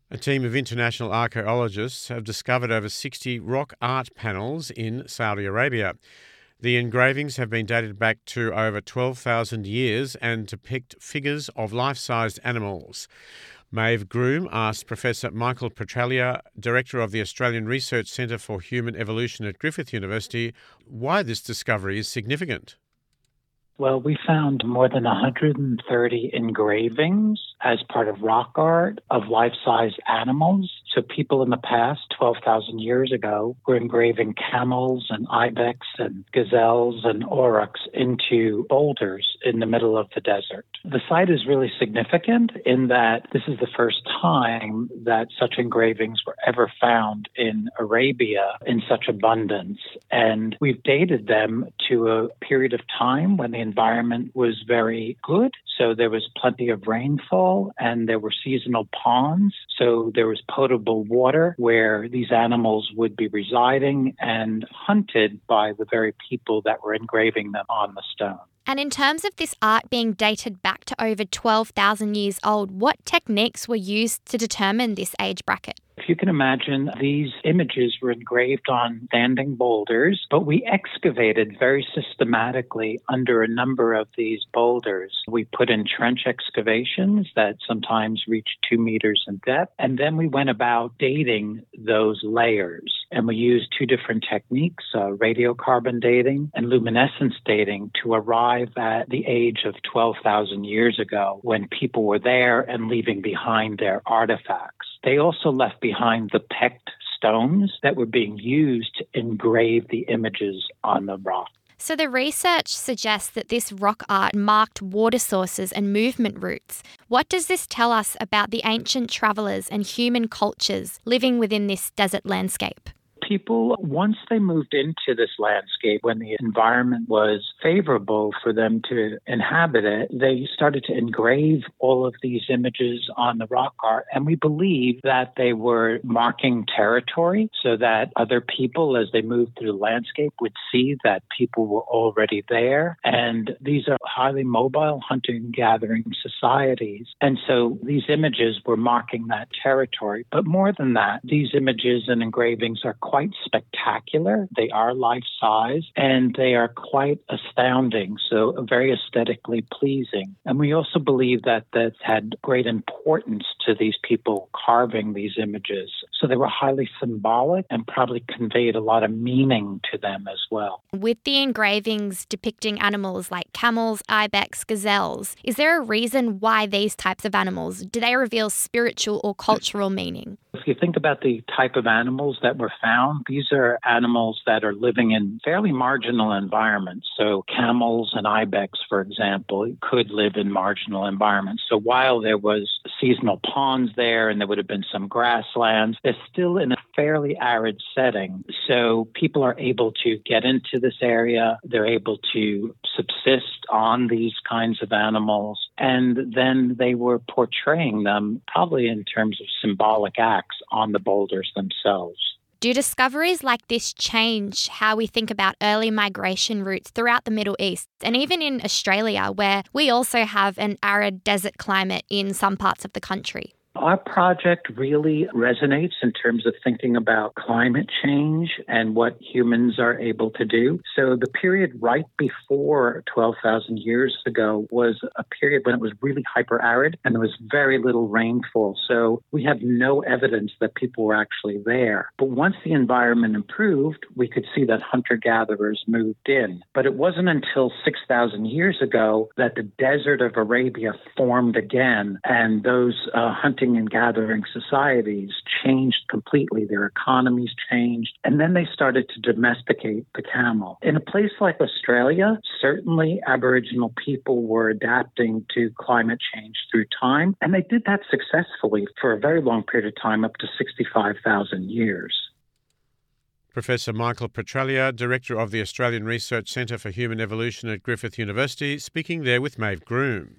A team of international archaeologists have discovered over 60 rock art panels in Saudi Arabia. The engravings have been dated back to over 12,000 years and depict figures of life-sized animals. Maeve Groom asked Professor Michael Petraglia, Director of the Australian Research Centre for Human Evolution at Griffith University, why this discovery is significant. Well, we found more than 130 engravings as part of rock art of life-size animals. So people in the past, 12,000 years ago, were engraving camels and ibex and gazelles and aurochs into boulders in the middle of the desert. The site is really significant in that this is the first time that such engravings were ever found in Arabia in such abundance. And we've dated them to a period of time when the environment was very good. So there was plenty of rainfall and there were seasonal ponds. So there was potable water where these animals would be residing and hunted by the very people that were engraving them on the stone. And in terms of this art being dated back to over 12,000 years old, what techniques were used to determine this age bracket? If you can imagine, these images were engraved on standing boulders, but we excavated very systematically under a number of these boulders. We put in trench excavations that sometimes reached 2 meters in depth, and then we went about dating those layers. And we used two different techniques, radiocarbon dating and luminescence dating, to arrive at the age of 12,000 years ago when people were there and leaving behind their artifacts. They also left behind the pecked stones that were being used to engrave the images on the rock. So the research suggests that this rock art marked water sources and movement routes. What does this tell us about the ancient travellers and human cultures living within this desert landscape? People, once they moved into this landscape, when the environment was favorable for them to inhabit it, they started to engrave all of these images on the rock art. And we believe that they were marking territory so that other people, as they moved through the landscape, would see that people were already there. And these are highly mobile hunting-gathering societies. And so these images were marking that territory. But more than that, these images and engravings are quite spectacular. They are life-size and they are quite astounding, so very aesthetically pleasing. And we also believe that that had great importance to these people carving these images. So they were highly symbolic and probably conveyed a lot of meaning to them as well. With the engravings depicting animals like camels, ibex, gazelles, is there a reason why these types of animals, do they reveal spiritual or cultural meaning? If you think about the type of animals that were found, these are animals that are living in fairly marginal environments. So camels and ibex, for example, could live in marginal environments. So while there was seasonal ponds there and there would have been some grasslands, they're still in a fairly arid setting. So people are able to get into this area. They're able to subsist on these kinds of animals. And then they were portraying them probably in terms of symbolic acts on the boulders themselves. Do discoveries like this change how we think about early migration routes throughout the Middle East and even in Australia, where we also have an arid desert climate in some parts of the country? Our project really resonates in terms of thinking about climate change and what humans are able to do. So the period right before 12,000 years ago was a period when it was really hyper-arid and there was very little rainfall. So we have no evidence that people were actually there. But once the environment improved, we could see that hunter-gatherers moved in. But it wasn't until 6,000 years ago that the desert of Arabia formed again, and those hunting and gathering societies changed completely. Their economies changed, and then they started to domesticate the camel. In a place like Australia, certainly Aboriginal people were adapting to climate change through time, and they did that successfully for a very long period of time, up to 65,000 years. Professor Michael Petraglia, Director of the Australian Research Centre for Human Evolution at Griffith University, speaking there with Maeve Groom.